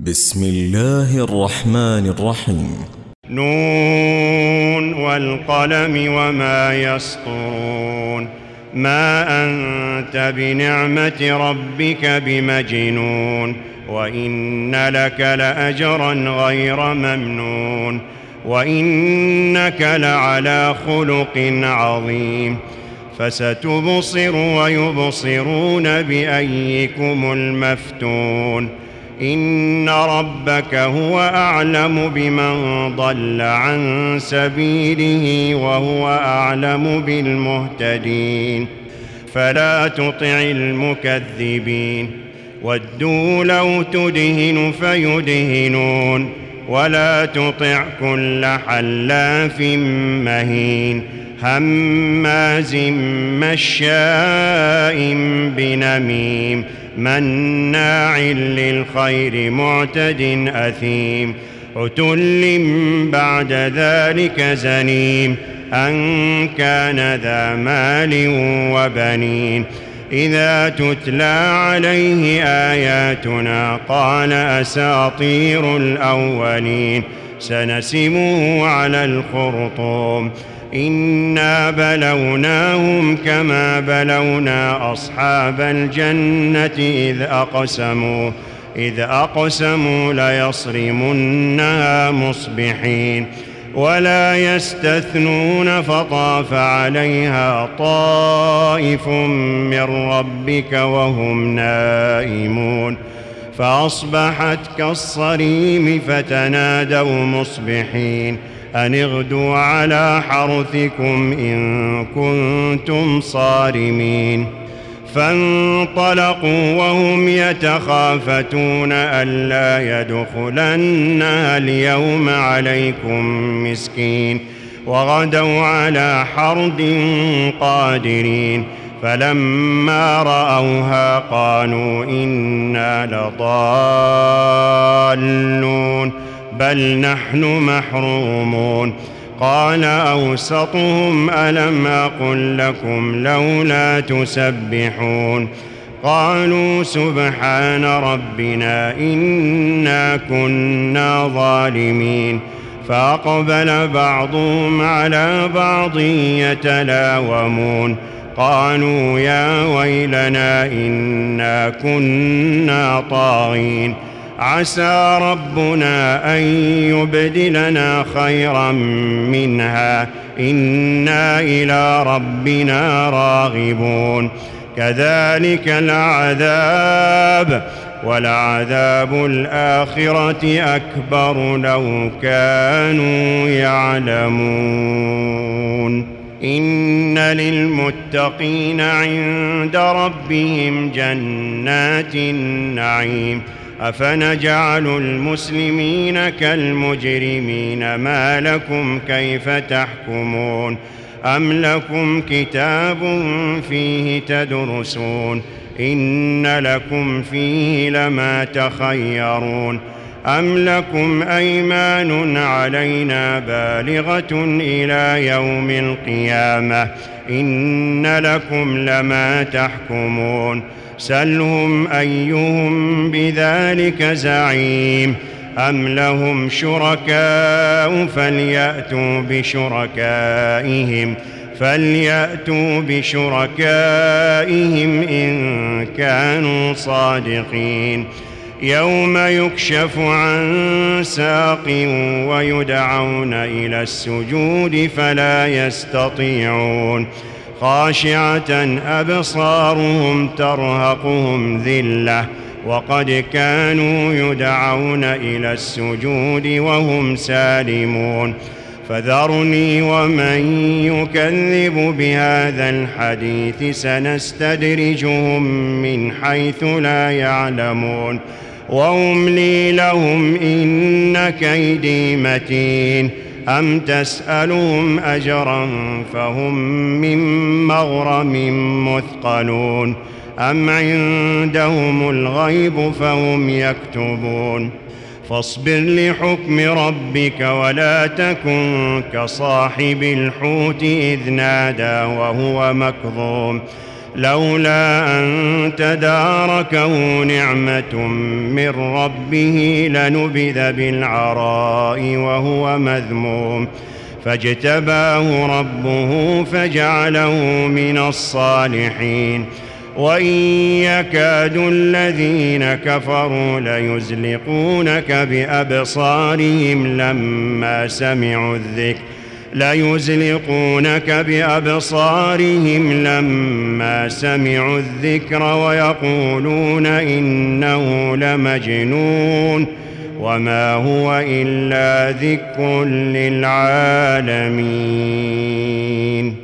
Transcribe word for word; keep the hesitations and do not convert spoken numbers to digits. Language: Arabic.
بسم الله الرحمن الرحيم. نون والقلم وما يسطرون. ما أنت بنعمة ربك بمجنون، وإن لك لأجرا غير ممنون، وإنك لعلى خلق عظيم. فستبصر ويبصرون بأيكم المفتون. إن ربك هو أعلم بمن ضل عن سبيله وهو أعلم بالمهتدين. فلا تطع المكذبين. ودوا لو تدهن فيدهنون، ولا تطع كل حلاف مهين هماز مشاء بنميم مناع للخير معتد أثيم عتل بعد ذلك زنيم أن كان ذا مال وبنين. إذا تتلى عليه آياتنا قال أساطير الأولين سنسمه على الخرطوم. إنا بلوناهم كما بلونا أصحاب الجنة إذ أقسموا إذ أقسموا ليصرمنها مصبحين ولا يستثنون. فطاف عليها طائف من ربك وهم نائمون فأصبحت كالصريم فتنادوا مصبحين أن اغدوا على حرثكم إن كنتم صارمين. فانطلقوا وهم يتخافتون ألا يدخلنها اليوم عليكم مسكين وغدوا على حرد قادرين. فلما رأوها قالوا إنا لضالون بل نحن محرومون. قال أوسطهم ألم أقل لكم لولا تسبحون. قالوا سبحان ربنا إنا كنا ظالمين. فأقبل بعضهم على بعض يتلاومون قالوا يا ويلنا إنا كنا طاغين. عسى ربنا أن يبدلنا خيرا منها إنا إلى ربنا راغبون. كذلك العذاب ولعذاب الآخرة أكبر لو كانوا يعلمون. إن للمتقين عند ربهم جنات النعيم. أفنجعل المسلمين كالمجرمين ما لكم كيف تحكمون. أم لكم كتاب فيه تدرسون إن لكم فيه لما تخيرون. أم لكم أيمان علينا بالغة إلى يوم القيامة إن لكم لما تحكمون. سلهم أيهم بذلك زعيم. أم لهم شركاء فليأتوا بشركائهم فليأتوا بشركائهم إن كانوا صادقين. يوم يكشف عن ساق ويدعون إلى السجود فلا يستطيعون. خاشعة أبصارهم ترهقهم ذلة وقد كانوا يدعون إلى السجود وهم سالمون. فذرني ومن يكذب بهذا الحديث سنستدرجهم من حيث لا يعلمون وأملي لهم إن كيدي متين. أم تسألهم أجرا فهم من مغرم مثقلون أم عندهم الغيب فهم يكتبون. فاصبر لحكم ربك ولا تكن كصاحب الحوت إذ نادى وهو مكظوم لولا أن تداركه نعمة من ربه لنبذ بالعراء وهو مذموم فاجتباه ربه فجعله من الصالحين وإن يكاد الذين كفروا ليزلقونك بأبصارهم لما سمعوا الذكر ليزلقونك بأبصارهم لما سمعوا الذكر ويقولون إنه لمجنون وما هو إلا ذكر للعالمين.